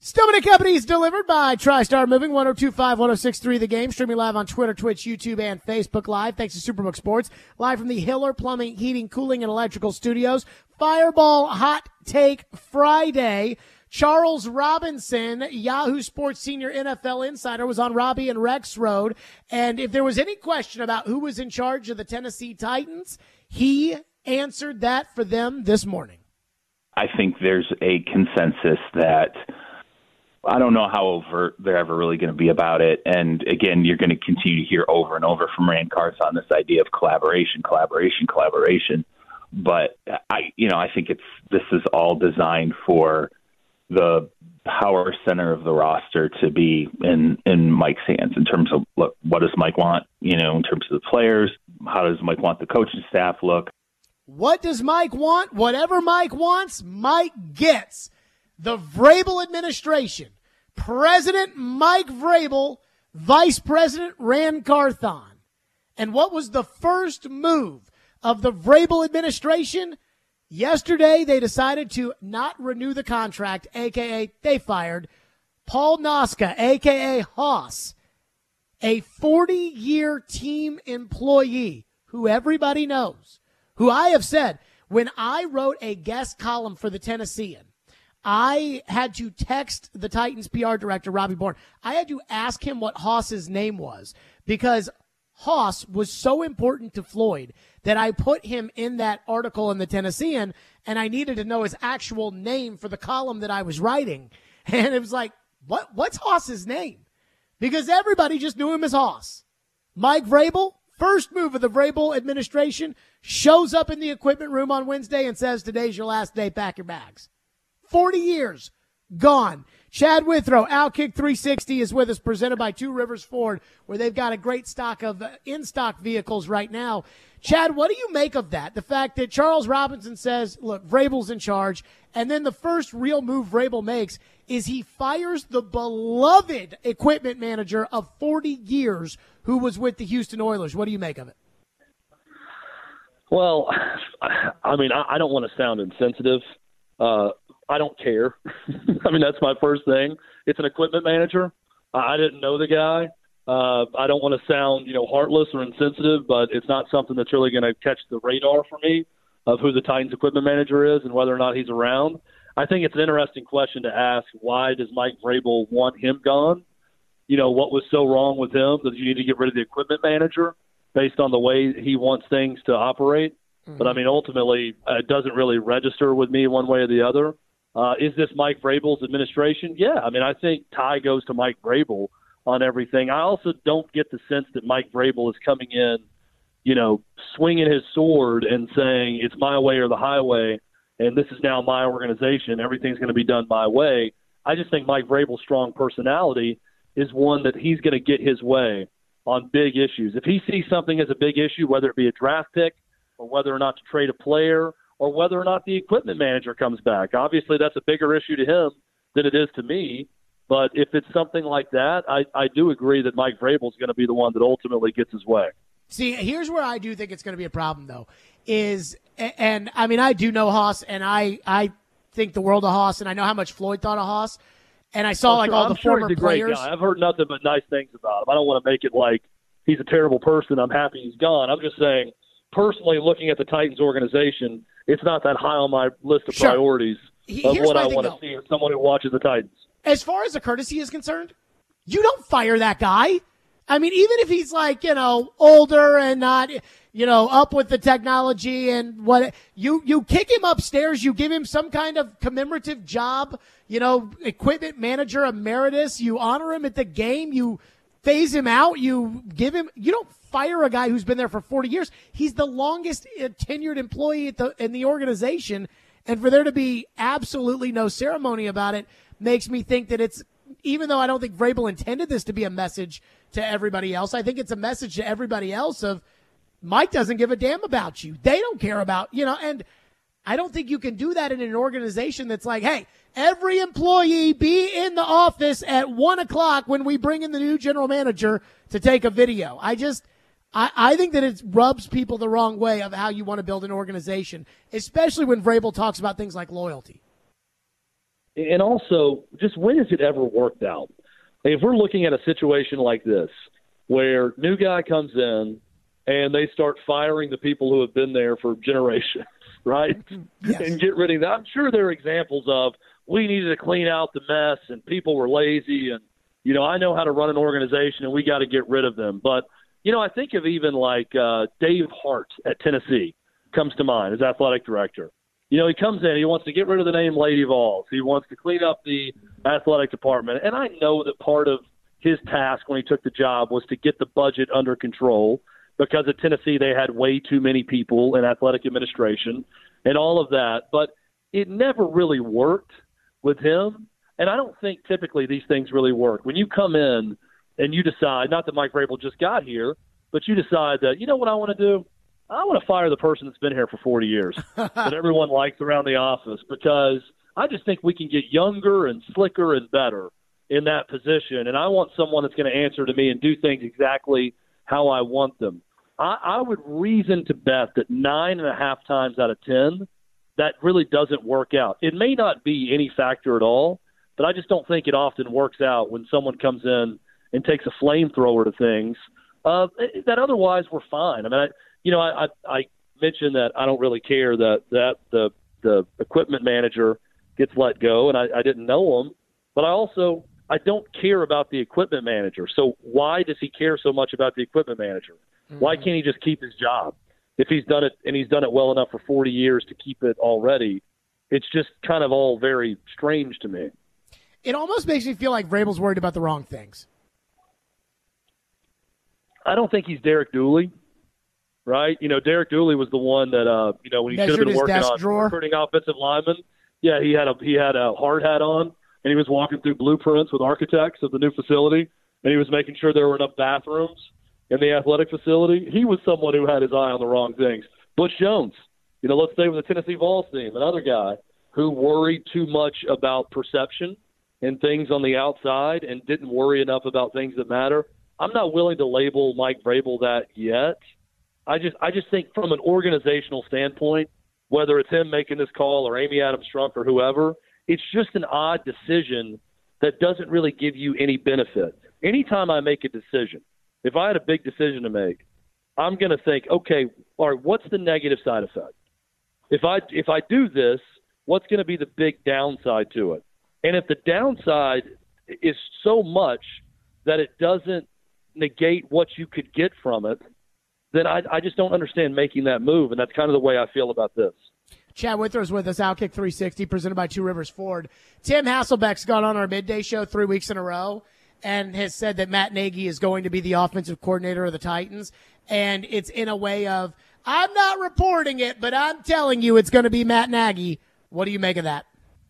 Stomach Companies delivered by TriStar Moving, 102.5, 106.3 The Game. Streaming live on Twitter, Twitch, YouTube, and Facebook Live. Thanks to Superbook Sports. Live from the Hiller Plumbing, Heating, Cooling, and Electrical Studios. Fireball Hot Take Friday. Charles Robinson, Yahoo Sports senior NFL insider, was on Robbie and Rex Road. And if there was any question about who was in charge of the Tennessee Titans, he answered that for them this morning. I think there's a consensus that I don't know how overt they're ever really going to be about it. And again, you're going to continue to hear over and over from Ran Carthon this idea of collaboration. But I think this is all designed for the power center of the roster to be in Mike's hands in terms of, look, what does Mike want, in terms of the players? How does Mike want the coaching staff look? What does Mike want? Whatever Mike wants, Mike gets. The Vrabel administration, President Mike Vrabel, Vice President Ran Carthon. And what was the first move of the Vrabel administration? Yesterday, they decided to not renew the contract, a.k.a. they fired Paul Noska, a.k.a. Hoss, a 40-year team employee who everybody knows, who I have said, when I wrote a guest column for the Tennessean, I had to text the Titans PR director, Robbie Bourne. I had to ask him what Hoss's name was because Hoss was so important to Floyd that I put him in that article in the Tennessean, and I needed to know his actual name for the column that I was writing. And it was like, what's Hoss's name? Because everybody just knew him as Hoss. Mike Vrabel, first move of the Vrabel administration, shows up in the equipment room on Wednesday and says, today's your last day, pack your bags. 40 years gone. Chad Withrow, Outkick 360 is with us, presented by Two Rivers Ford, where they've got a great stock of in-stock vehicles right now. Chad, what do you make of that? The fact that Charles Robinson says, look, Vrabel's in charge, and then the first real move Vrabel makes is he fires the beloved equipment manager of 40 years who was with the Houston Oilers. What do you make of it? Well, I mean, I don't want to sound insensitive. I don't care. I mean, that's my first thing. It's an equipment manager. I didn't know the guy. I don't want to sound, heartless or insensitive, but it's not something that's really going to catch the radar for me of who the Titans equipment manager is and whether or not he's around. I think it's an interesting question to ask. Why does Mike Vrabel want him gone? What was so wrong with him that you need to get rid of the equipment manager based on the way he wants things to operate? Mm-hmm. But, I mean, ultimately, it doesn't really register with me one way or the other. Is this Mike Vrabel's administration? Yeah, I mean, I think tie goes to Mike Vrabel on everything. I also don't get the sense that Mike Vrabel is coming in, swinging his sword and saying it's my way or the highway, and this is now my organization. Everything's going to be done my way. I just think Mike Vrabel's strong personality is one that he's going to get his way on big issues. If he sees something as a big issue, whether it be a draft pick or whether or not to trade a player or whether or not the equipment manager comes back. Obviously, that's a bigger issue to him than it is to me. But if it's something like that, I do agree that Mike Vrabel is going to be the one that ultimately gets his way. See, here's where I do think it's going to be a problem, though, and I mean, I do know Hoss, and I think the world of Hoss, and I know how much Floyd thought of Hoss, and I saw all the former players. Guy. I've heard nothing but nice things about him. I don't want to make it like he's a terrible person. I'm happy he's gone. I'm just saying, personally, looking at the Titans organization, it's not that high on my list of priorities of what I want to see as someone who watches the Titans. As far as the courtesy is concerned, you don't fire that guy. I mean, even if he's like, older and not, up with the technology and what, you kick him upstairs, you give him some kind of commemorative job, equipment manager emeritus, you honor him at the game, you phase him out, you don't fire a guy who's been there for 40 years. He's the longest tenured employee in the organization, and for there to be absolutely no ceremony about it makes me think that it's, even though I don't think Vrabel intended this to be a message to everybody else, I think it's a message to everybody else of Mike doesn't give a damn about you. They don't care about, and I don't think you can do that in an organization that's like, hey, every employee be in the office at 1:00 when we bring in the new general manager to take a video. I think that it rubs people the wrong way of how you want to build an organization, especially when Vrabel talks about things like loyalty. And also, just when has it ever worked out? If we're looking at a situation like this, where new guy comes in and they start firing the people who have been there for generations, right? Yes. And get rid of that. I'm sure there are examples of we needed to clean out the mess and people were lazy and, I know how to run an organization and we got to get rid of them. But, I think of even like Dave Hart at Tennessee comes to mind as athletic director. He comes in, he wants to get rid of the name Lady Vols. He wants to clean up the athletic department. And I know that part of his task when he took the job was to get the budget under control because at Tennessee they had way too many people in athletic administration and all of that. But it never really worked with him. And I don't think typically these things really work. When you come in and you decide, not that Mike Vrabel just got here, but you decide that, what I want to do? I want to fire the person that's been here for 40 years that everyone likes around the office because I just think we can get younger and slicker and better in that position. And I want someone that's going to answer to me and do things exactly how I want them. I would reason to bet that 9.5 times out of 10, that really doesn't work out. It may not be any factor at all, but I just don't think it often works out when someone comes in and takes a flamethrower to things that otherwise we're fine. I mean, I mentioned that I don't really care that the equipment manager gets let go, and I didn't know him, but I don't care about the equipment manager. So why does he care so much about the equipment manager? Mm-hmm. Why can't he just keep his job? If he's done it and he's done it well enough for 40 years to keep it already, it's just kind of all very strange to me. It almost makes me feel like Vrabel's worried about the wrong things. I don't think he's Derek Dooley, right? Derek Dooley was the one that, when he should have been working on recruiting offensive linemen. Yeah, he had a hard hat on, and he was walking through blueprints with architects of the new facility, and he was making sure there were enough bathrooms in the athletic facility. He was someone who had his eye on the wrong things. Butch Jones, let's stay with the Tennessee Vols team, another guy who worried too much about perception and things on the outside and didn't worry enough about things that matter. I'm not willing to label Mike Vrabel that yet. I just think from an organizational standpoint, whether it's him making this call or Amy Adams Strunk or whoever, it's just an odd decision that doesn't really give you any benefit. Anytime I make a decision, if I had a big decision to make, I'm going to think, okay, all right, what's the negative side effect? If I do this, what's going to be the big downside to it? And if the downside is so much that it doesn't negate what you could get from it, then I just don't understand making that move, and that's kind of the way I feel about this. Chad Withrow is with us, Outkick 360, presented by Two Rivers Ford. Tim Hasselbeck's gone on our midday show 3 weeks in a row and has said that Matt Nagy is going to be the offensive coordinator of the Titans, and it's in a way of, I'm not reporting it, but I'm telling you it's going to be Matt Nagy. What do you make of that?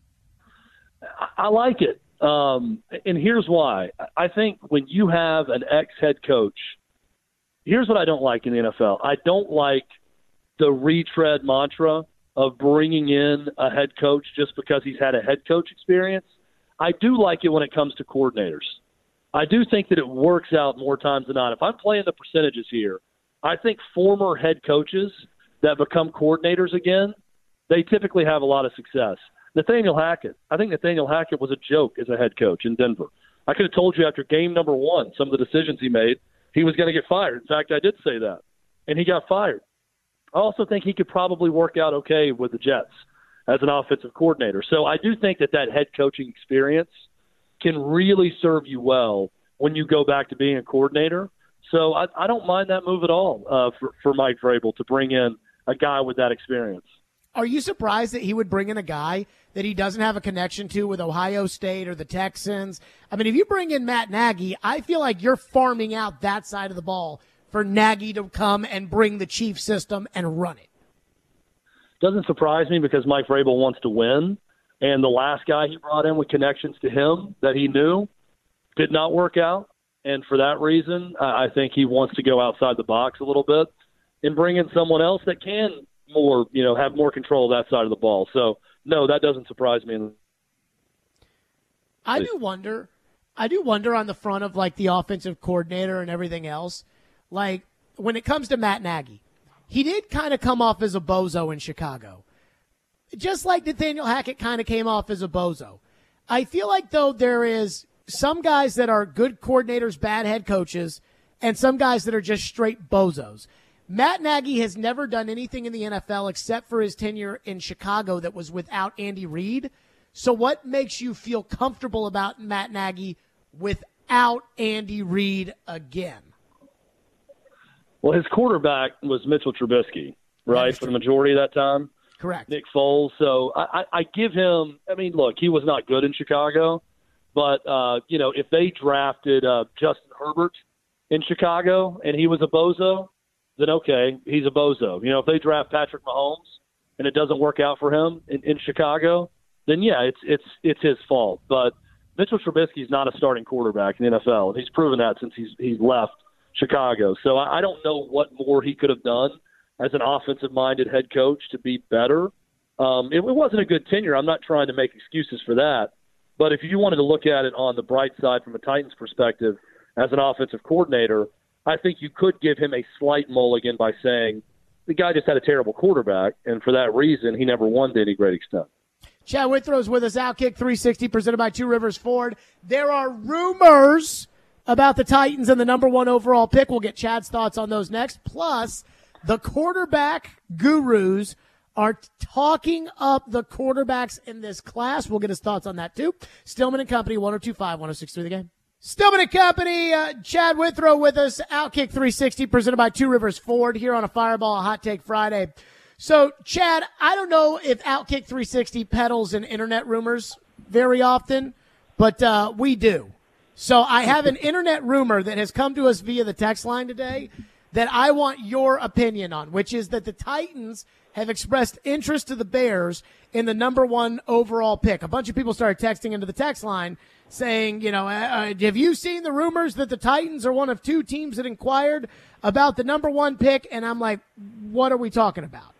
I like it, and here's why. I think when you have an ex-head coach, here's what I don't like in the NFL. I don't like the retread mantra of bringing in a head coach just because he's had a head coach experience. I do like it when it comes to coordinators. I do think that it works out more times than not. If I'm playing the percentages here, I think former head coaches that become coordinators again, they typically have a lot of success. Nathaniel Hackett. I think Nathaniel Hackett was a joke as a head coach in Denver. I could have told you after game number 1, some of the decisions he made, he was going to get fired. In fact, I did say that. And he got fired. I also think he could probably work out okay with the Jets as an offensive coordinator. So I do think that head coaching experience can really serve you well when you go back to being a coordinator. So I don't mind that move at all for Mike Vrabel to bring in a guy with that experience. Are you surprised that he would bring in a guy that he doesn't have a connection to with Ohio State or the Texans? I mean, if you bring in Matt Nagy, I feel like you're farming out that side of the ball for Nagy to come and bring the Chief system and run it. Doesn't surprise me because Mike Vrabel wants to win, and the last guy he brought in with connections to him that he knew did not work out. And for that reason, I think he wants to go outside the box a little bit and bring in someone else that can have more control of that side of the ball. So, no, that doesn't surprise me. I do wonder on the front of, like, the offensive coordinator and everything else, like, when it comes to Matt Nagy, he did kind of come off as a bozo in Chicago. Just like Nathaniel Hackett kind of came off as a bozo. I feel like, though, there is some guys that are good coordinators, bad head coaches, and some guys that are just straight bozos. Matt Nagy has never done anything in the NFL except for his tenure in Chicago that was without Andy Reid. So what makes you feel comfortable about Matt Nagy without Andy Reid again? Well, his quarterback was Mitchell Trubisky, right, for the majority of that time? Correct. Nick Foles. So I give him – I mean, look, he was not good in Chicago. But, if they drafted Justin Herbert in Chicago and he was a bozo, then okay, he's a bozo. If they draft Patrick Mahomes and it doesn't work out for him in Chicago, then, yeah, it's his fault. But Mitchell Trubisky is not a starting quarterback in the NFL, and he's proven that since he's left Chicago. So I don't know what more he could have done as an offensive-minded head coach to be better. It wasn't a good tenure. I'm not trying to make excuses for that. But if you wanted to look at it on the bright side from a Titans perspective as an offensive coordinator, I think you could give him a slight mulligan by saying the guy just had a terrible quarterback, and for that reason, he never won to any great extent. Chad Withrow's with us, Outkick 360, presented by Two Rivers Ford. There are rumors about the Titans and the number 1 overall pick. We'll get Chad's thoughts on those next. Plus, the quarterback gurus are talking up the quarterbacks in this class. We'll get his thoughts on that, too. Stillman & Company, 102.5, 106.3 The Game. Stillman & Company, Chad Withrow with us, Outkick 360, presented by Two Rivers Ford here on a Fireball Hot Take Friday. So, Chad, I don't know if Outkick 360 peddles in internet rumors very often, but we do. So I have an internet rumor that has come to us via the text line today that I want your opinion on, which is that the Titans have expressed interest to the Bears in the number 1 overall pick. A bunch of people started texting into the text line saying, have you seen the rumors that the Titans are one of 2 teams that inquired about the number 1 pick? And I'm like, what are we talking about?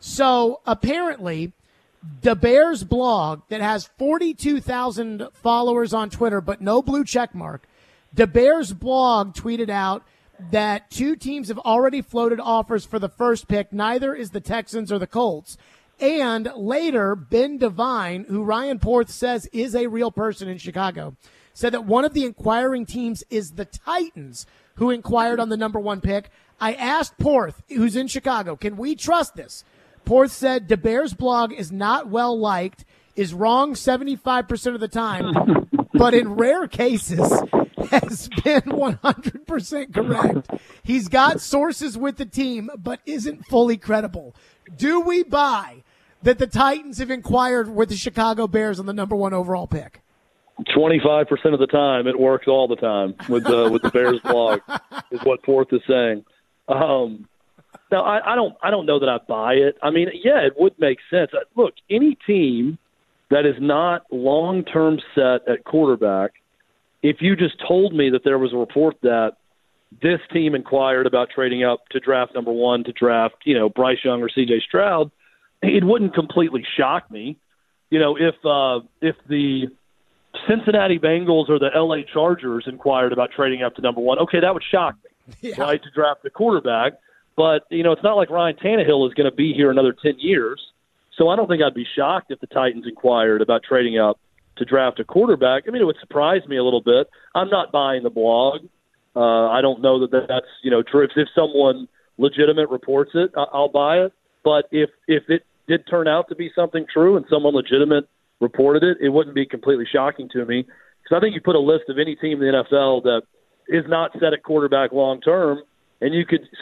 So apparently the Bears blog that has 42,000 followers on Twitter, but no blue check mark, the Bears blog tweeted out that 2 teams have already floated offers for the first pick. Neither is the Texans or the Colts. And later, Ben Devine, who Ryan Porth says is a real person in Chicago, said that one of the inquiring teams is the Titans, who inquired on the number 1 pick. I asked Porth, who's in Chicago, can we trust this? Porth said the Bears blog is not well liked, is wrong 75% of the time, but in rare cases has been 100% correct. He's got sources with the team, but isn't fully credible. Do we buy that the Titans have inquired with the Chicago Bears on the number 1 overall pick? 25% of the time, it works all the time with the Bears blog, is what Porth is saying. Now, I don't know that I buy it. I mean, yeah, it would make sense. Look, any team that is not long-term set at quarterback, if you just told me that there was a report that this team inquired about trading up to draft number 1 to draft, Bryce Young or C.J. Stroud, it wouldn't completely shock me. If the Cincinnati Bengals or the L.A. Chargers inquired about trading up to number 1, okay, that would shock me, right, to draft the quarterback. But, it's not like Ryan Tannehill is going to be here another 10 years. So I don't think I'd be shocked if the Titans inquired about trading up to draft a quarterback. I mean, it would surprise me a little bit. I'm not buying the blog. I don't know that that's, true. If someone legitimate reports it, I'll buy it. But if it did turn out to be something true and someone legitimate reported it, it wouldn't be completely shocking to me. Because I think you put a list of any team in the NFL that is not set at quarterback long term, and you could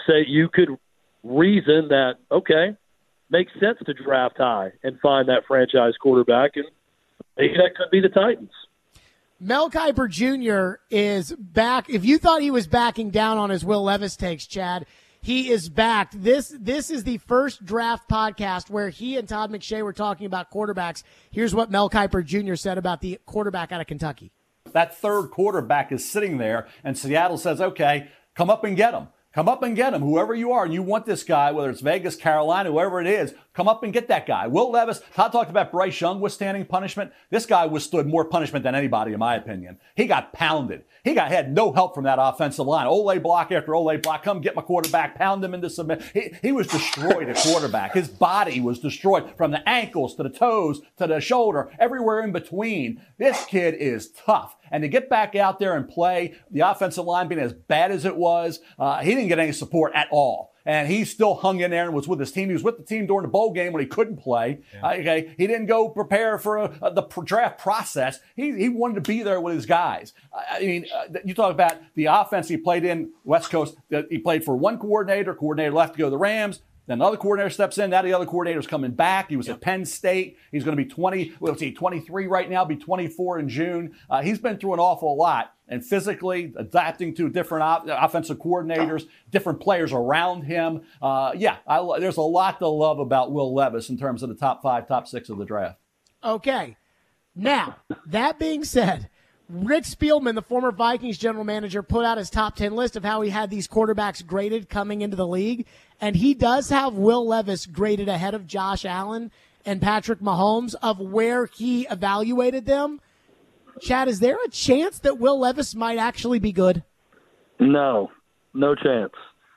reason that, okay, makes sense to draft high and find that franchise quarterback, and maybe that could be the Titans. Mel Kiper Jr. is back. If you thought he was backing down on his Will Levis takes, Chad, he is back. This is the first draft podcast where he and Todd McShay were talking about quarterbacks. Here's what Mel Kiper Jr. said about the quarterback out of Kentucky. That 3rd quarterback is sitting there, and Seattle says, okay, come up and get him. Come up and get him, whoever you are, and you want this guy, whether it's Vegas, Carolina, whoever it is, come up and get that guy. Will Levis, Todd talked about Bryce Young withstanding punishment. This guy withstood more punishment than anybody, in my opinion. He got pounded. He had no help from that offensive line. Ole block after Ole block. Come get my quarterback. Pound him into submit. He was destroyed at quarterback. His body was destroyed from the ankles to the toes to the shoulder, everywhere in between. This kid is tough. And to get back out there and play, the offensive line being as bad as it was, he didn't get any support at all. And he still hung in there and was with his team. He was with the team during the bowl game when he couldn't play. Yeah. Okay, he didn't go prepare for the draft process. He wanted to be there with his guys. I mean, you talk about the offense he played in West Coast. He played for one coordinator. Coordinator left to go to the Rams. Then another coordinator steps in. Now the other coordinator's coming back. He was at Penn State. He's going to be 23 right now, be 24 in June. He's been through an awful lot. And physically adapting to different offensive coordinators, different players around him. There's a lot to love about Will Levis in terms of the top 5, top 6 of the draft. Okay. Now, that being said, Rick Spielman, the former Vikings general manager, put out his top 10 list of how he had these quarterbacks graded coming into the league. And he does have Will Levis graded ahead of Josh Allen and Patrick Mahomes of where he evaluated them. Chad, is there a chance that Will Levis might actually be good? No chance.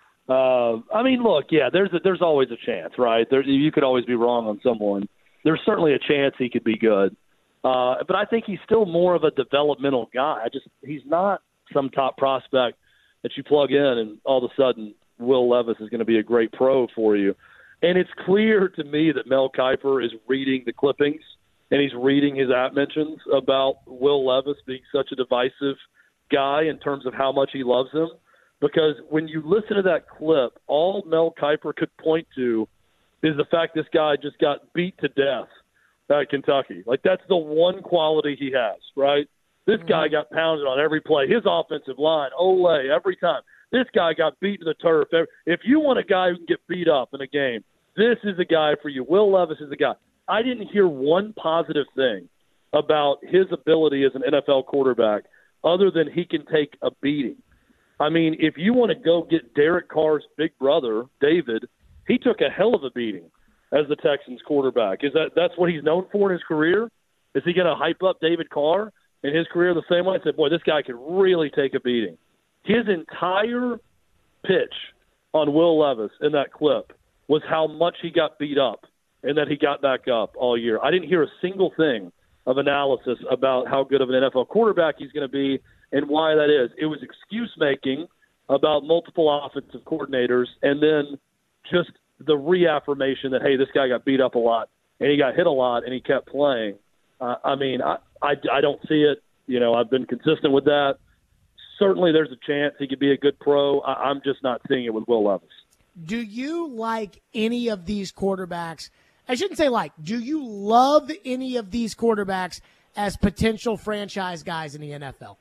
I mean, look, there's always a chance, right? You could always be wrong on someone. There's certainly a chance he could be good. But I think he's still more of a developmental guy. He's not some top prospect that you plug in and all of a sudden Will Levis is going to be a great pro for you. And it's clear to me that Mel Kiper is reading the clippings and he's reading his app mentions about Will Levis being such a divisive guy in terms of how much he loves him. Because when you listen to that clip, all Mel Kiper could point to is the fact this guy just got beat to death at Kentucky. Like, that's the one quality he has, right? This guy got pounded on every play. His offensive line, Ole, every time. This guy got beat to the turf. If you want a guy who can get beat up in a game, this is the guy for you. Will Levis is the guy. I didn't hear one positive thing about his ability as an NFL quarterback other than he can take a beating. I mean, if you want to go get Derek Carr's big brother, David, he took a hell of a beating as the Texans quarterback. That's what he's known for in his career? Is he going to hype up David Carr in his career the same way? I said, boy, this guy could really take a beating. His entire pitch on Will Levis in that clip was how much he got beat up and that he got back up all year. I didn't hear a single thing of analysis about how good of an NFL quarterback he's going to be and why that is. It was excuse-making about multiple offensive coordinators and then just the reaffirmation that, hey, this guy got beat up a lot and he got hit a lot and he kept playing. I don't see it. I've been consistent with that. Certainly there's a chance he could be a good pro. I'm just not seeing it with Will Levis. Do you like any of these quarterbacks? I shouldn't say like. Do you love any of these quarterbacks as potential franchise guys in the NFL?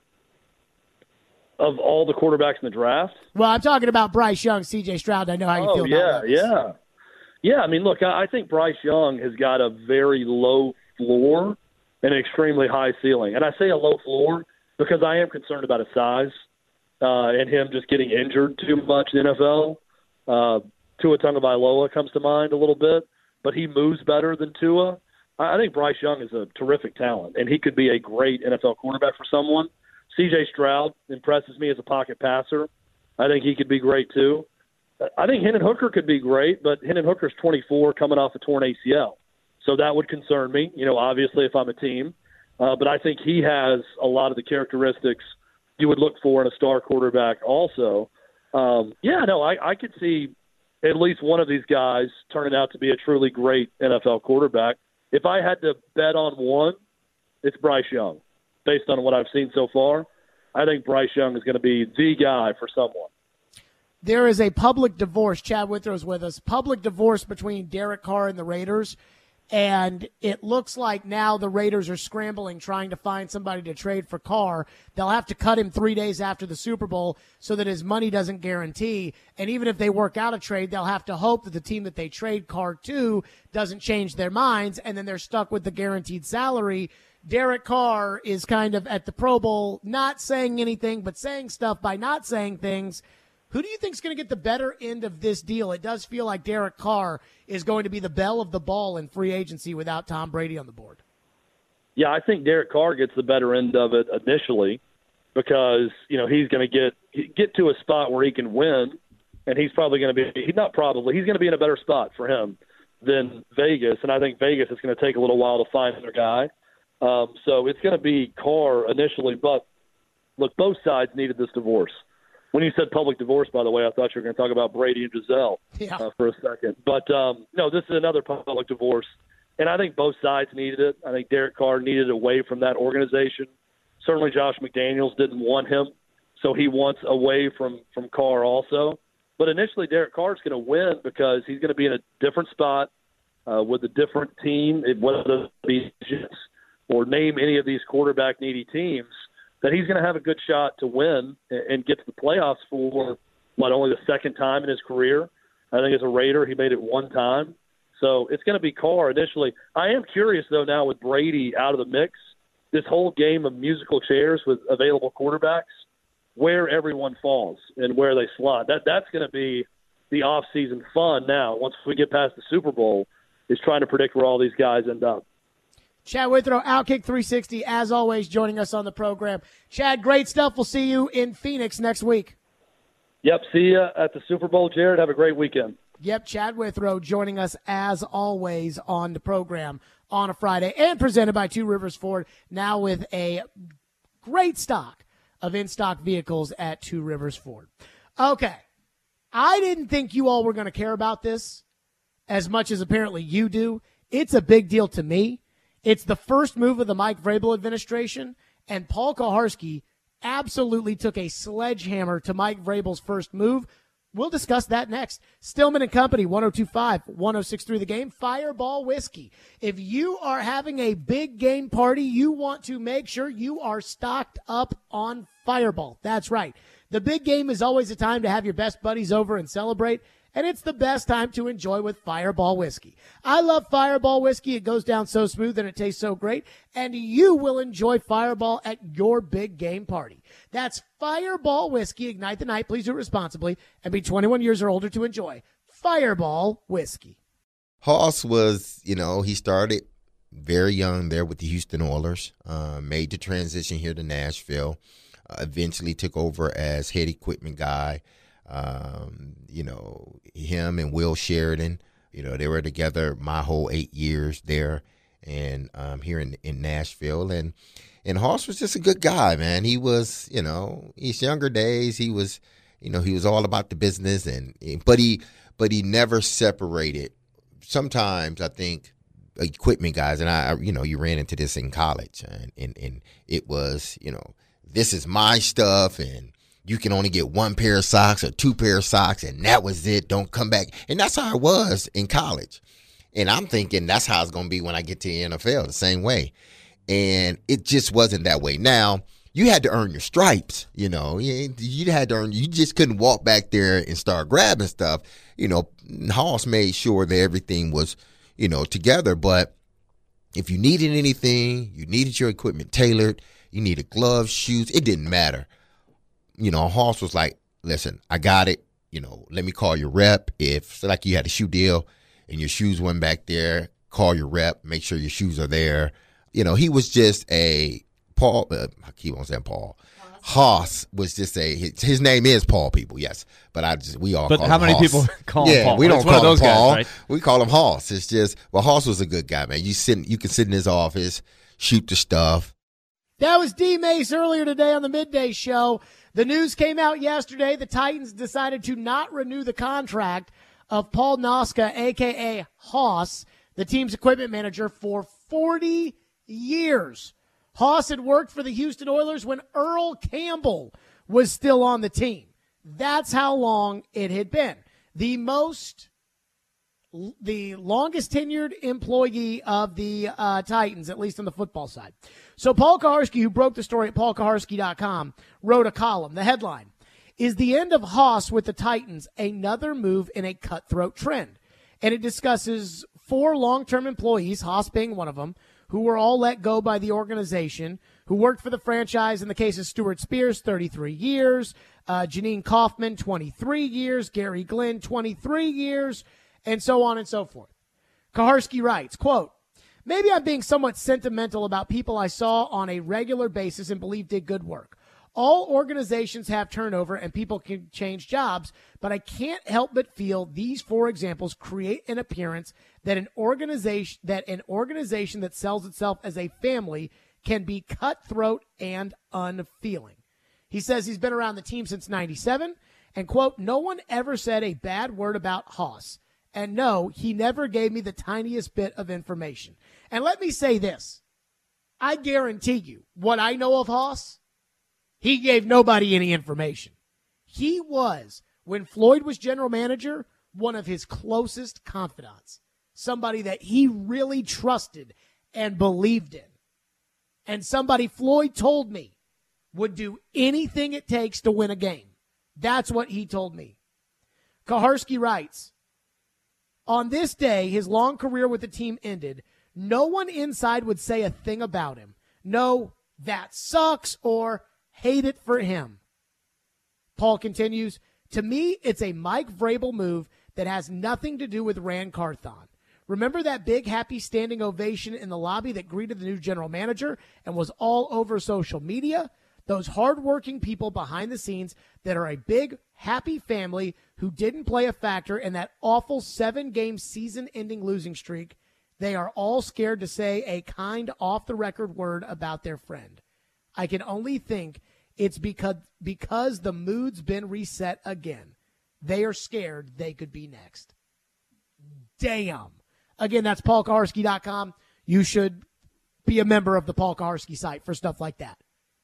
Of all the quarterbacks in the draft? Well, I'm talking about Bryce Young, C.J. Stroud. I know how you feel about that. Yeah, I mean, look, I think Bryce Young has got a very low floor and an extremely high ceiling. And I say a low floor because I am concerned about his size and him just getting injured too much in the NFL. Tua Tagovailoa comes to mind a little bit, but he moves better than Tua. I think Bryce Young is a terrific talent, and he could be a great NFL quarterback for someone. C.J. Stroud impresses me as a pocket passer. I think he could be great too. I think Hendon Hooker could be great, but Hendon Hooker's 24 coming off a torn ACL. So that would concern me, obviously if I'm a team. But I think he has a lot of the characteristics you would look for in a star quarterback also. I could see at least one of these guys turning out to be a truly great NFL quarterback. If I had to bet on one, it's Bryce Young. Based on what I've seen so far, I think Bryce Young is going to be the guy for someone. There is a public divorce. Chad Withrow's with us. Public divorce between Derek Carr and the Raiders. And it looks like now the Raiders are scrambling, trying to find somebody to trade for Carr. They'll have to cut him 3 days after the Super Bowl so that his money doesn't guarantee. And even if they work out a trade, they'll have to hope that the team that they trade Carr to doesn't change their minds, and then they're stuck with the guaranteed salary. Derek Carr is kind of at the Pro Bowl not saying anything but saying stuff by not saying things. Who do you think is going to get the better end of this deal? It does feel like Derek Carr is going to be the belle of the ball in free agency without Tom Brady on the board. Yeah, I think Derek Carr gets the better end of it initially because, he's going to get to a spot where he can win, and he's probably going to be – he's going to be in a better spot for him than Vegas, and I think Vegas is going to take a little while to find their guy. So it's going to be Carr initially, but look, both sides needed this divorce. When you said public divorce, by the way, I thought you were going to talk about Brady and Giselle for a second. But, no, this is another public divorce, and I think both sides needed it. I think Derek Carr needed it away from that organization. Certainly Josh McDaniels didn't want him, so he wants away from Carr also. But initially Derek Carr is going to win because he's going to be in a different spot with a different team, whether it be Jets or name any of these quarterback-needy teams, that he's going to have a good shot to win and get to the playoffs for not only the second time in his career. I think as a Raider, he made it one time. So it's going to be Carr initially. I am curious, though, now with Brady out of the mix, this whole game of musical chairs with available quarterbacks, where everyone falls and where they slot. That's going to be the off-season fun now. Once we get past the Super Bowl, is trying to predict where all these guys end up. Chad Withrow, Outkick 360, as always, joining us on the program. Chad, great stuff. We'll see you in Phoenix next week. Yep, see you at the Super Bowl, Jared. Have a great weekend. Yep, Chad Withrow joining us, as always, on the program on a Friday, and presented by Two Rivers Ford, now with a great stock of in-stock vehicles at Two Rivers Ford. Okay, I didn't think you all were going to care about this as much as apparently you do. It's a big deal to me. It's the first move of the Mike Vrabel administration, and Paul Kuharsky absolutely took a sledgehammer to Mike Vrabel's first move. We'll discuss that next. Stillman and Company, 102.5, 106.3 The Game, Fireball Whiskey. If you are having a big game party, you want to make sure you are stocked up on Fireball. That's right. The big game is always a time to have your best buddies over and celebrate, and it's the best time to enjoy with Fireball Whiskey. I love Fireball Whiskey. It goes down so smooth and it tastes so great, and you will enjoy Fireball at your big game party. That's Fireball Whiskey. Ignite the night. Please do it responsibly and be 21 years or older to enjoy Fireball Whiskey. Hoss was, he started very young there with the Houston Oilers, made the transition here to Nashville, eventually took over as head equipment guy. Him and Will Sheridan, they were together my whole 8 years there and here in Nashville. And Hoss was just a good guy, man. He was, his younger days, he was all about the business but he never separated. Sometimes I think equipment guys, and you ran into this in college and it was, this is my stuff and you can only get one pair of socks or two pair of socks, and that was it. Don't come back. And that's how it was in college. And I'm thinking that's how it's going to be when I get to the NFL, the same way. And it just wasn't that way. Now, you had to earn your stripes, you had to earn. You just couldn't walk back there and start grabbing stuff. Hoss made sure that everything was, together. But if you needed anything, you needed your equipment tailored, you needed gloves, shoes, it didn't matter. Hoss was like, listen, I got it. Let me call your rep. If like you had a shoe deal and your shoes went back there, call your rep, make sure your shoes are there. He was just a Paul. I keep on saying Paul. Hoss was just his name is Paul, people, yes. But we all call him Hoss. But how many people call him Paul? We don't call him Paul. Guys, right? We call him Hoss. It's just, Hoss was a good guy, man. You can sit in his office, shoot the stuff. That was D. Mace earlier today on the Midday Show. The news came out yesterday. The Titans decided to not renew the contract of Paul Noska, a.k.a. Hoss, the team's equipment manager, for 40 years. Hoss had worked for the Houston Oilers when Earl Campbell was still on the team. That's how long it had been. The longest tenured employee of the Titans, at least on the football side. So Paul Kuharsky, who broke the story at paulkuharsky.com, wrote a column. The headline, "Is the end of Hoss with the Titans another move in a cutthroat trend?" And it discusses 4 long-term employees, Hoss being one of them, who were all let go by the organization, who worked for the franchise. In the case of Stuart Spears, 33 years. Janine Kaufman, 23 years. Gary Glenn, 23 years. And so on and so forth. Kaharski writes, quote, maybe I'm being somewhat sentimental about people I saw on a regular basis and believe did good work. All organizations have turnover and people can change jobs, but I can't help but feel these 4 examples create an appearance that an organization that sells itself as a family can be cutthroat and unfeeling. He says he's been around the team since 97 and, quote, no one ever said a bad word about Haas. And no, he never gave me the tiniest bit of information. And let me say this. I guarantee you, what I know of Haas, he gave nobody any information. He was, when Floyd was general manager, one of his closest confidants. Somebody that he really trusted and believed in. And somebody Floyd told me would do anything it takes to win a game. That's what he told me. Kaharski writes, on this day, his long career with the team ended. No one inside would say a thing about him. No, that sucks, or hate it for him. Paul continues, to me, it's a Mike Vrabel move that has nothing to do with Rand Carthon. Remember that big happy standing ovation in the lobby that greeted the new general manager and was all over social media? Those hardworking people behind the scenes that are a big, happy family who didn't play a factor in that awful 7-game season-ending losing streak, they are all scared to say a kind off-the-record word about their friend. I can only think it's because the mood's been reset again. They are scared they could be next. Damn. Again, that's paulkaharski.com. You should be a member of the Paul Kaharski site for stuff like that.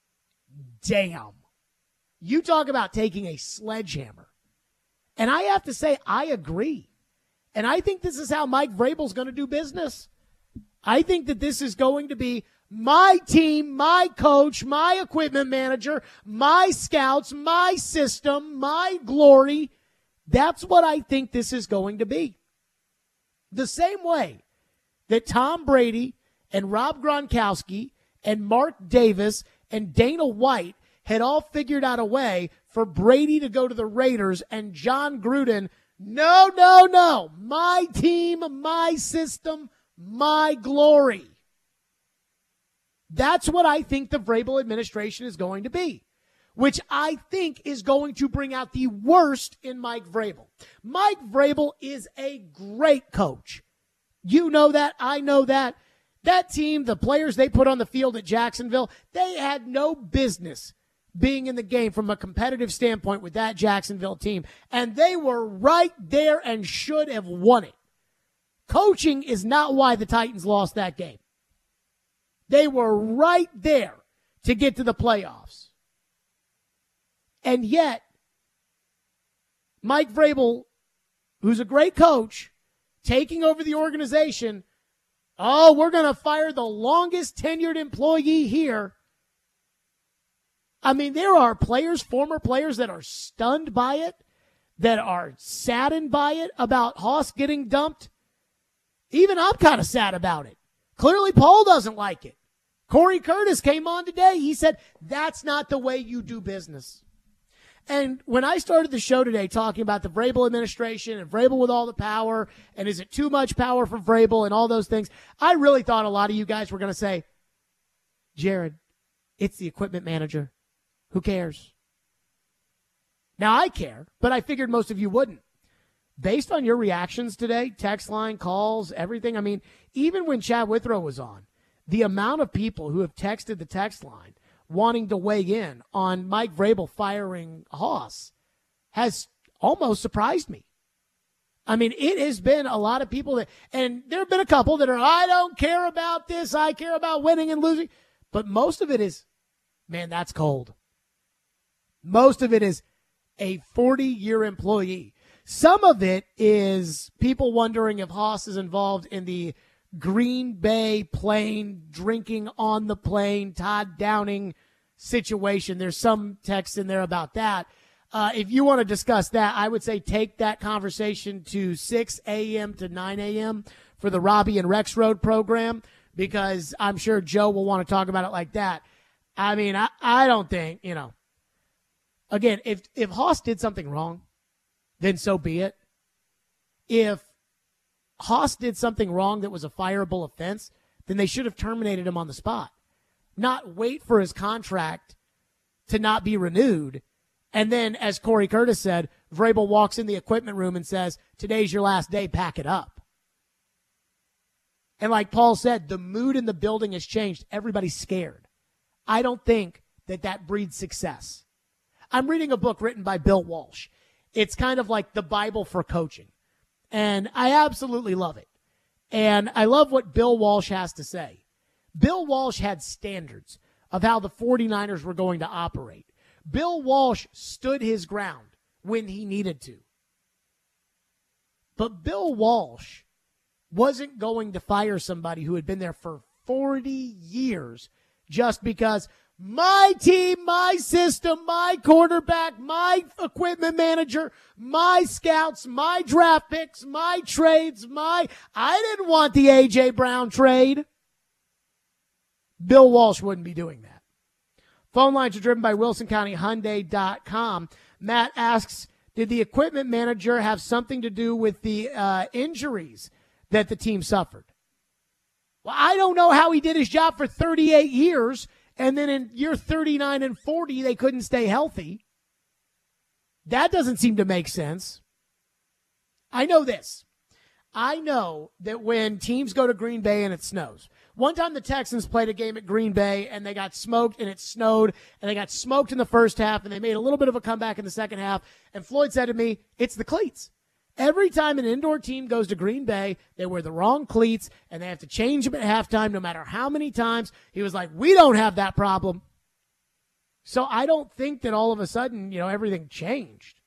Damn. You talk about taking a sledgehammer. And I have to say, I agree. And I think this is how Mike Vrabel's going to do business. I think that this is going to be my team, my coach, my equipment manager, my scouts, my system, my glory. That's what I think this is going to be. The same way that Tom Brady and Rob Gronkowski and Mark Davis and Dana White had all figured out a way for Brady to go to the Raiders and John Gruden, no, my team, my system, my glory. That's what I think the Vrabel administration is going to be, which I think is going to bring out the worst in Mike Vrabel. Mike Vrabel is a great coach. You know that. I know that. That team, the players they put on the field at Jacksonville, they had no business being in the game from a competitive standpoint with that Jacksonville team. And they were right there and should have won it. Coaching is not why the Titans lost that game. They were right there to get to the playoffs. And yet, Mike Vrabel, who's a great coach, taking over the organization, we're going to fire the longest tenured employee here. I mean, there are players, former players, that are stunned by it, that are saddened by it, about Haas getting dumped. Even I'm kind of sad about it. Clearly, Paul doesn't like it. Corey Curtis came on today. He said, that's not the way you do business. And when I started the show today talking about the Vrabel administration and Vrabel with all the power, and is it too much power for Vrabel and all those things, I really thought a lot of you guys were going to say, Jared, it's the equipment manager. Who cares? Now, I care, but I figured most of you wouldn't. Based on your reactions today, text line, calls, everything, I mean, even when Chad Withrow was on, the amount of people who have texted the text line wanting to weigh in on Mike Vrabel firing Haas has almost surprised me. I mean, it has been a lot of people that, and there have been a couple that are, I don't care about this, I care about winning and losing. But most of it is, man, that's cold. Most of it is a 40-year employee. Some of it is people wondering if Haas is involved in the Green Bay plane, drinking on the plane, Todd Downing situation. There's some text in there about that. If you want to discuss that, I would say take that conversation to 6 a.m. to 9 a.m. for the Robbie and Rex Road program, because I'm sure Joe will want to talk about it like that. I mean, I don't think, again, if Haas did something wrong, then so be it. If Haas did something wrong that was a fireable offense, then they should have terminated him on the spot, not wait for his contract to not be renewed. And then, as Corey Curtis said, Vrabel walks in the equipment room and says, today's your last day, pack it up. And like Paul said, the mood in the building has changed. Everybody's scared. I don't think that breeds success. I'm reading a book written by Bill Walsh. It's kind of like the Bible for coaching. And I absolutely love it. And I love what Bill Walsh has to say. Bill Walsh had standards of how the 49ers were going to operate. Bill Walsh stood his ground when he needed to. But Bill Walsh wasn't going to fire somebody who had been there for 40 years just because my team, my system, my quarterback, my equipment manager, my scouts, my draft picks, my trades, I didn't want the A.J. Brown trade. Bill Walsh wouldn't be doing that. Phone lines are driven by WilsonCountyHyundai.com. Matt asks, did the equipment manager have something to do with the injuries that the team suffered? Well, I don't know how he did his job for 38 years, and then in year 39 and 40, they couldn't stay healthy. That doesn't seem to make sense. I know this. I know that when teams go to Green Bay and it snows. One time the Texans played a game at Green Bay and they got smoked and it snowed and they got smoked in the first half and they made a little bit of a comeback in the second half. And Floyd said to me, it's the cleats. Every time an indoor team goes to Green Bay, they wear the wrong cleats and they have to change them at halftime no matter how many times. He was like, we don't have that problem. So I don't think that all of a sudden, everything changed.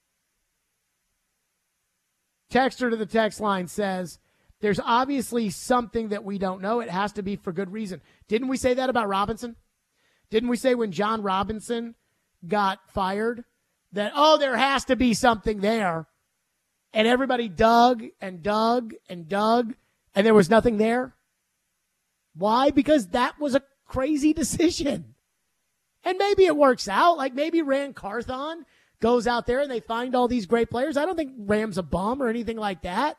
Texter to the text line says, there's obviously something that we don't know. It has to be for good reason. Didn't we say that about Robinson? Didn't we say when John Robinson got fired that, there has to be something there? And everybody dug and dug and dug, and there was nothing there? Why? Because that was a crazy decision. And maybe it works out. Like maybe Ran Carthon goes out there and they find all these great players. I don't think Ram's a bum or anything like that.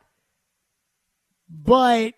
But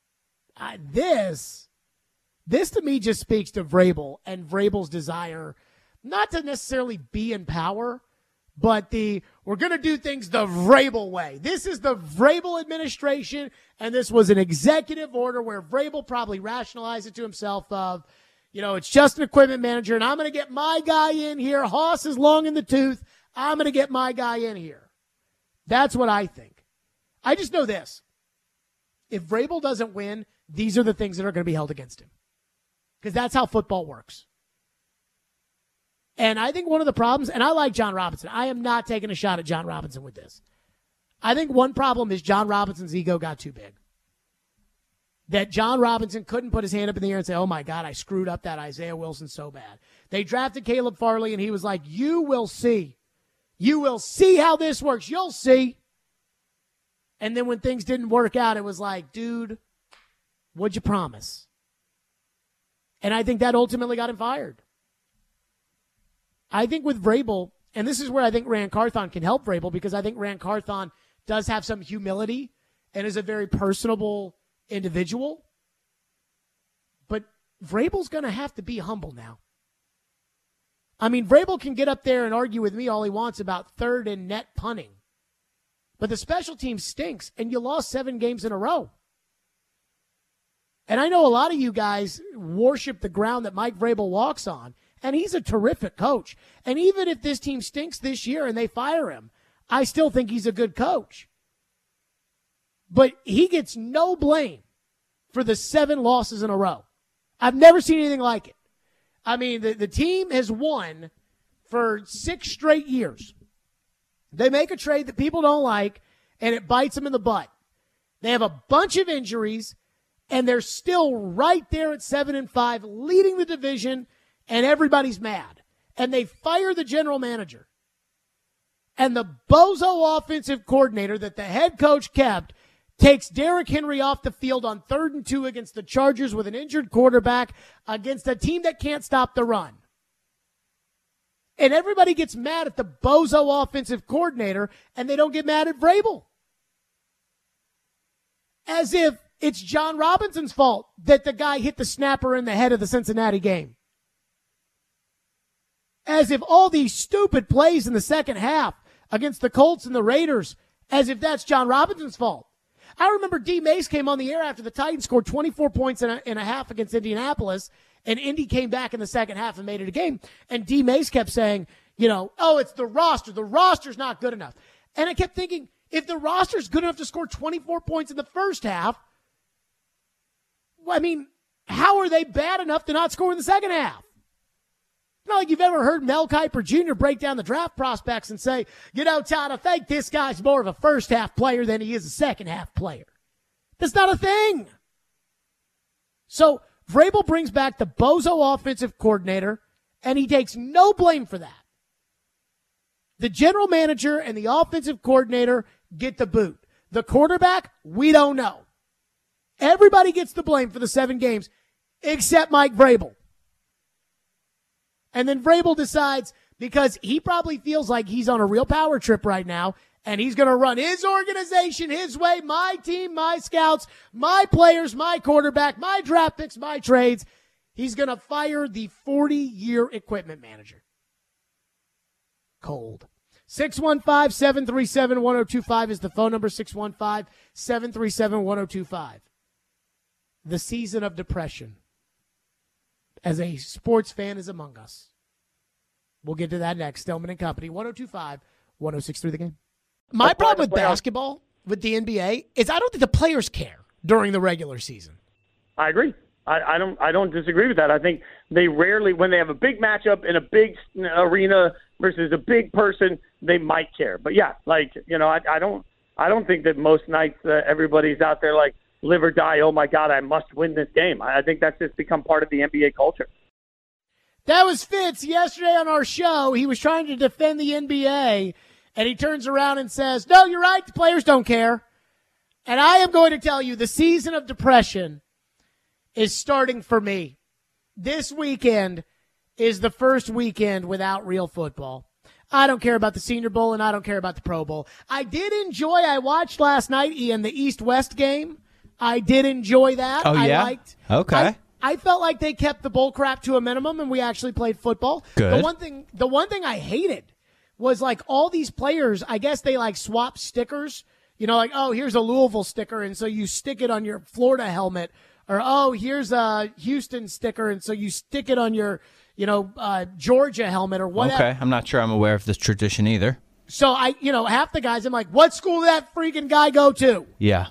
this to me just speaks to Vrabel and Vrabel's desire not to necessarily be in power, but we're going to do things the Vrabel way. This is the Vrabel administration, and this was an executive order where Vrabel probably rationalized it to himself of, it's just an equipment manager, and I'm going to get my guy in here. Haas is long in the tooth. I'm going to get my guy in here. That's what I think. I just know this. If Vrabel doesn't win, these are the things that are going to be held against him. Because that's how football works. And I think one of the problems, and I like John Robinson. I am not taking a shot at John Robinson with this. I think one problem is John Robinson's ego got too big. That John Robinson couldn't put his hand up in the air and say, oh my God, I screwed up that Isaiah Wilson so bad. They drafted Caleb Farley and he was like, you will see. You will see how this works. You'll see. And then when things didn't work out, it was like, dude, what'd you promise? And I think that ultimately got him fired. I think with Vrabel, and this is where I think Ran Carthon can help Vrabel, because I think Ran Carthon does have some humility and is a very personable individual. But Vrabel's going to have to be humble now. I mean, Vrabel can get up there and argue with me all he wants about third and net punting. But the special team stinks, and you lost 7 games in a row. And I know a lot of you guys worship the ground that Mike Vrabel walks on, and he's a terrific coach. And even if this team stinks this year and they fire him, I still think he's a good coach. But he gets no blame for the 7 losses in a row. I've never seen anything like it. I mean, the team has won for 6 straight years. They make a trade that people don't like, and it bites them in the butt. They have a bunch of injuries, and they're still right there at 7-5, leading the division, and everybody's mad. And they fire the general manager. And the bozo offensive coordinator that the head coach kept takes Derrick Henry off the field on 3rd and 2 against the Chargers with an injured quarterback against a team that can't stop the run. And everybody gets mad at the bozo offensive coordinator, and they don't get mad at Vrabel. As if it's John Robinson's fault that the guy hit the snapper in the head of the Cincinnati game. As if all these stupid plays in the second half against the Colts and the Raiders, as if that's John Robinson's fault. I remember D. Mace came on the air after the Titans scored 24 points and a half against Indianapolis, and Indy came back in the second half and made it a game. And D. Mace kept saying, oh, it's the roster. The roster's not good enough. And I kept thinking, if the roster's good enough to score 24 points in the first half, I mean, how are they bad enough to not score in the second half? It's not like you've ever heard Mel Kiper Jr. break down the draft prospects and say, Todd, I think this guy's more of a first-half player than he is a second-half player. That's not a thing. So Vrabel brings back the bozo offensive coordinator, and he takes no blame for that. The general manager and the offensive coordinator get the boot. The quarterback, we don't know. Everybody gets the blame for the 7 games except Mike Vrabel. And then Vrabel decides, because he probably feels like he's on a real power trip right now, and he's going to run his organization his way, my team, my scouts, my players, my quarterback, my draft picks, my trades. He's going to fire the 40-year equipment manager. Cold. 615-737-1025 is the phone number, 615-737-1025. The season of depression, as a sports fan, is among us. We'll get to that next. Stillman and Company, 102.5, 106.3 The Game. My problem with basketball, with the NBA, is I don't think the players care during the regular season. I agree. I don't disagree with that. I think they rarely, when they have a big matchup in a big arena versus a big person, they might care. But yeah, I don't think that most nights everybody's out there like live or die. Oh my God, I must win this game. I think that's just become part of the NBA culture. That was Fitz yesterday on our show. He was trying to defend the NBA, and he turns around and says, no, you're right, the players don't care. And I am going to tell you, the season of depression is starting for me. This weekend is the first weekend without real football. I don't care about the Senior Bowl, and I don't care about the Pro Bowl. I watched last night, Ian, the East-West game. I did enjoy that. Oh, yeah? Okay. I felt like they kept the bull crap to a minimum, and we actually played football. Good. The one thing I hated was all these players, I guess they swap stickers. Oh, here's a Louisville sticker, and so you stick it on your Florida helmet. Or, oh, here's a Houston sticker, and so you stick it on your, Georgia helmet or whatever. Okay, I'm not sure I'm aware of this tradition either. So half the guys, I'm like, what school did that freaking guy go to? Yeah.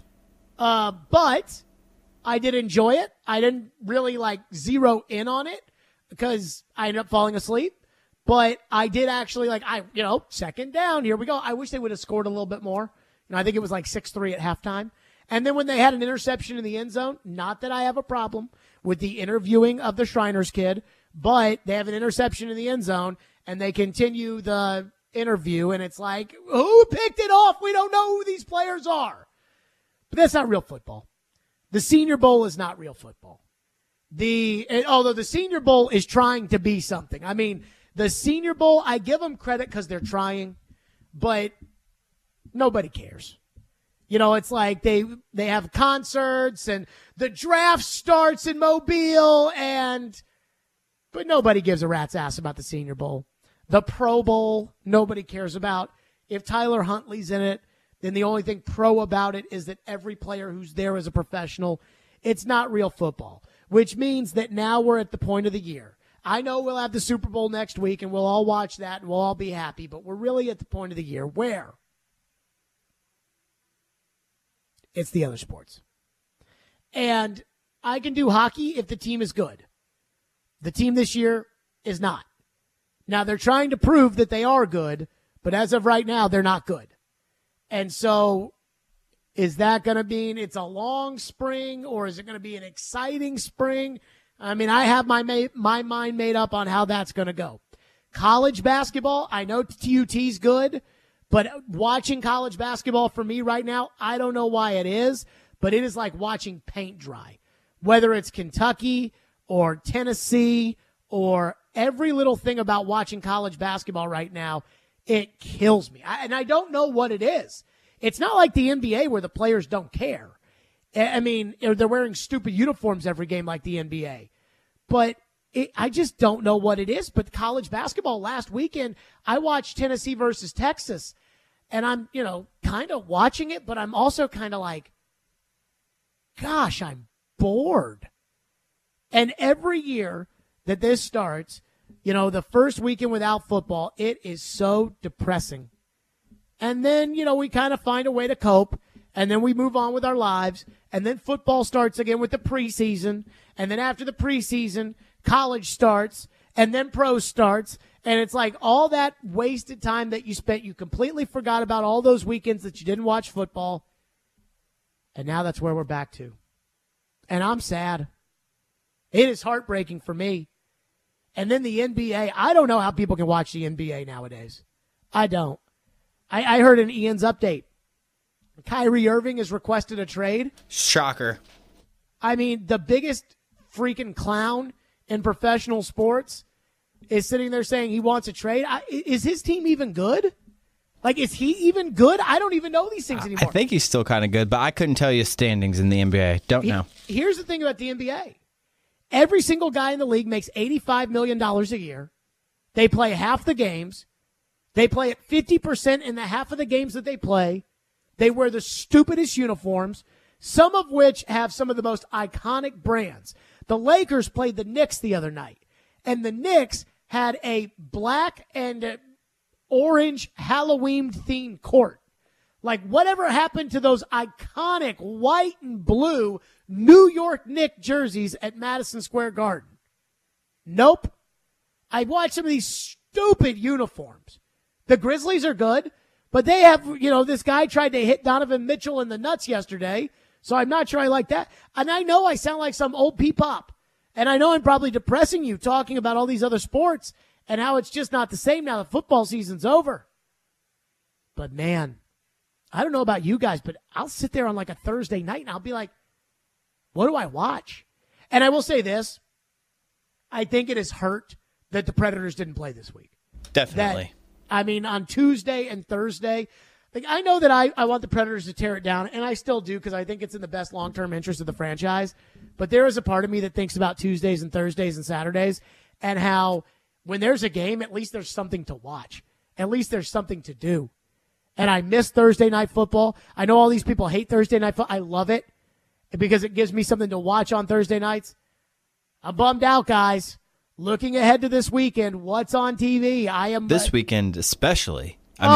But I did enjoy it. I didn't really zero in on it because I ended up falling asleep. But I did actually second down. Here we go. I wish they would have scored a little bit more. I think it was 6-3 at halftime. And then when they had an interception in the end zone, not that I have a problem with the interviewing of the Shriners kid, but they have an interception in the end zone and they continue the interview and it's who picked it off? We don't know who these players are. But that's not real football. The Senior Bowl is not real football. Although the Senior Bowl is trying to be something. I mean, the Senior Bowl, I give them credit because they're trying, but nobody cares. It's they have concerts and the draft starts in Mobile but nobody gives a rat's ass about the Senior Bowl. The Pro Bowl, nobody cares about. If Tyler Huntley's in it, then the only thing pro about it is that every player who's there is a professional. It's not real football, which means that now we're at the point of the year. I know we'll have the Super Bowl next week and we'll all watch that and we'll all be happy, but we're really at the point of the year where it's the other sports. And I can do hockey if the team is good. The team this year is not. Now, they're trying to prove that they are good, but as of right now, they're not good. And so is that going to mean it's a long spring or is it going to be an exciting spring? I mean, I have my mind made up on how that's going to go. College basketball, I know TUT's good, But watching college basketball for me right now, I don't know why it is, but it is like watching paint dry. Whether it's Kentucky or Tennessee or every little thing about watching college basketball right now, it kills me. And I don't know what it is. It's not like the NBA where the players don't care. I mean, they're wearing stupid uniforms every game like the NBA. But I just don't know what it is. But college basketball last weekend, I watched Tennessee versus Texas. And I'm, kind of watching it, but I'm also kind of like, gosh, I'm bored. And every year that this starts, the first weekend without football, it is so depressing. And then, we kind of find a way to cope, and then we move on with our lives, and then football starts again with the preseason, and then after the preseason, college starts, and then pro starts, and it's like all that wasted time that you spent, you completely forgot about all those weekends that you didn't watch football, and now that's where we're back to. And I'm sad. It is heartbreaking for me. And then the NBA, I don't know how people can watch the NBA nowadays. I don't. I heard in Ian's update, Kyrie Irving has requested a trade. Shocker. I mean, the biggest freaking clown in professional sports is sitting there saying he wants a trade. Is his team even good? Like, is he even good? I don't even know these things anymore. I think he's still kind of good, but I couldn't tell you standings in the NBA. Don't know. Here's the thing about the NBA. Every single guy in the league makes $85 million a year. They play half the games. They play at 50% in the half of the games that they play. They wear the stupidest uniforms, some of which have some of the most iconic brands. The Lakers played the Knicks the other night, and the Knicks had a black and orange Halloween-themed court. Like, whatever happened to those iconic white and blue New York Knicks jerseys at Madison Square Garden? Nope. I watched some of these stupid uniforms. The Grizzlies are good, but they have, this guy tried to hit Donovan Mitchell in the nuts yesterday, so I'm not sure I like that. And I know I sound like some old P-pop, and I know I'm probably depressing you talking about all these other sports and how it's just not the same now that football season's over. But, man, I don't know about you guys, but I'll sit there on like a Thursday night and I'll be like, what do I watch? And I will say this. I think it has hurt that the Predators didn't play this week. Definitely. On Tuesday and Thursday, I know that I want the Predators to tear it down, and I still do because I think it's in the best long-term interest of the franchise. But there is a part of me that thinks about Tuesdays and Thursdays and Saturdays and how when there's a game, at least there's something to watch. At least there's something to do. And I miss Thursday night football. I know all these people hate Thursday night football. I love it because it gives me something to watch on Thursday nights. I'm bummed out, guys. Looking ahead to this weekend, what's on TV? This weekend especially.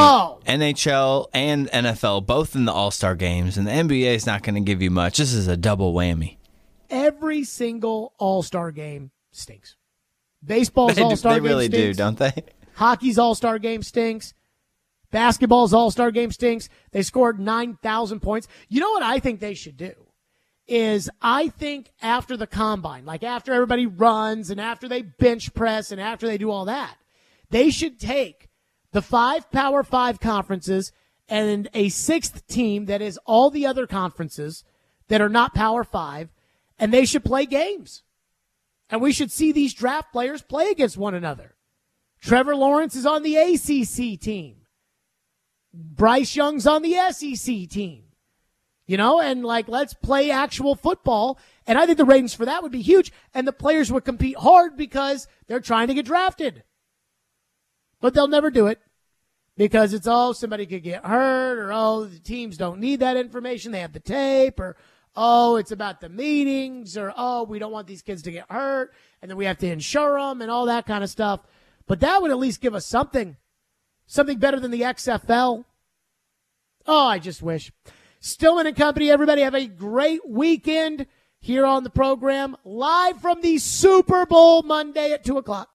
NHL and NFL, both in the All-Star games, and the NBA is not going to give you much. This is a double whammy. Every single All-Star game stinks. Baseball's All-Star game stinks. They really do, don't they? Hockey's All-Star game stinks. Basketball's All-Star game stinks. They scored 9,000 points. You know what I think they should do? Is I think after the combine, like after everybody runs and after they bench press and after they do all that, they should take the 5 Power 5 conferences and a 6th team that is all the other conferences that are not Power 5, and they should play games. And we should see these draft players play against one another. Trevor Lawrence is on the ACC team. Bryce Young's on the SEC team. And let's play actual football. And I think the ratings for that would be huge. And the players would compete hard because they're trying to get drafted. But they'll never do it because it's, somebody could get hurt or, the teams don't need that information. They have the tape or, it's about the meetings or, we don't want these kids to get hurt. And then we have to insure them and all that kind of stuff. But that would at least give us something better than the XFL. I just wish. Stillman and Company, everybody have a great weekend here on the program, live from the Super Bowl Monday at 2 o'clock.